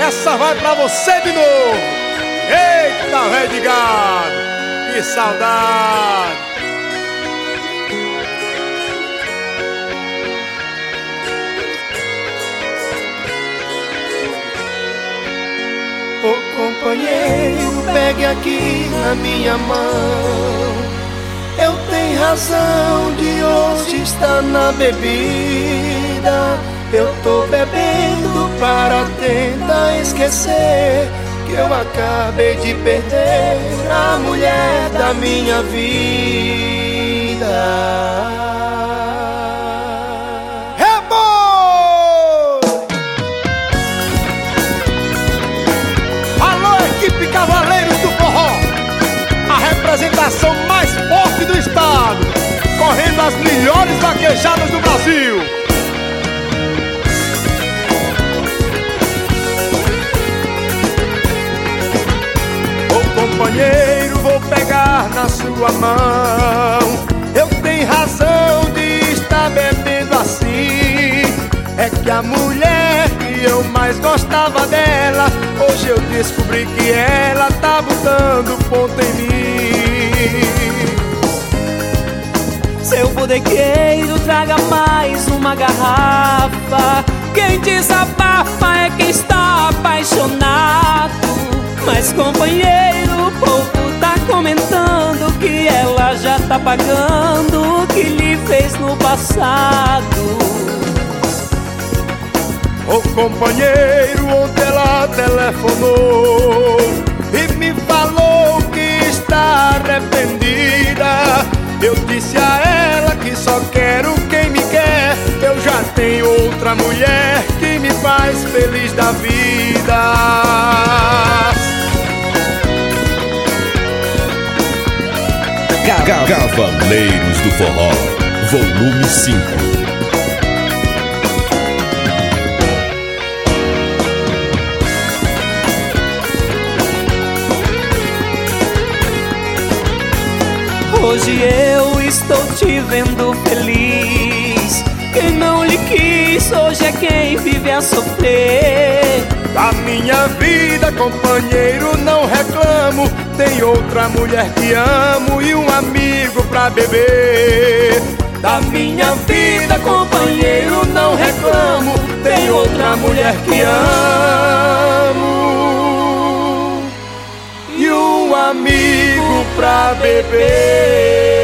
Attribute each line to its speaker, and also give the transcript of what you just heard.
Speaker 1: essa vai pra você de novo. Eita, velho de gado, que saudade.
Speaker 2: Ô companheiro, pegue aqui na minha mão. Eu tenho razão de hoje estar na bebida. Eu tô bebendo para tentar esquecer que eu acabei de perder a mulher da minha vida.
Speaker 1: Cavaleiros do Forró, a representação mais forte do estado, correndo as melhores vaquejadas do Brasil. Ô companheiro, vou pegar na sua mão. Eu tenho razão de estar bebendo assim. É que a mulher que eu mais gostava dela, hoje eu descobri que ela tá botando ponto em mim.
Speaker 3: Seu bodegueiro, traga mais uma garrafa. Quem desabafa é quem está apaixonado. Mas companheiro, o povo tá comentando que ela já tá pagando o que lhe fez no passado.
Speaker 1: Ô companheiro, ontem ela telefonou e me falou que está arrependida. Eu disse a ela que só quero quem me quer. Eu já tenho outra mulher que me faz feliz da vida.
Speaker 4: Cavaleiros do Forró, volume 5.
Speaker 3: Hoje eu estou te vendo feliz. Quem não lhe quis, hoje é quem vive a sofrer.
Speaker 1: Da minha vida, companheiro, não reclamo. Tem outra mulher que amo e um amigo pra beber. Da minha vida, companheiro, não reclamo. Tem outra mulher que amo e um amigo pra beber.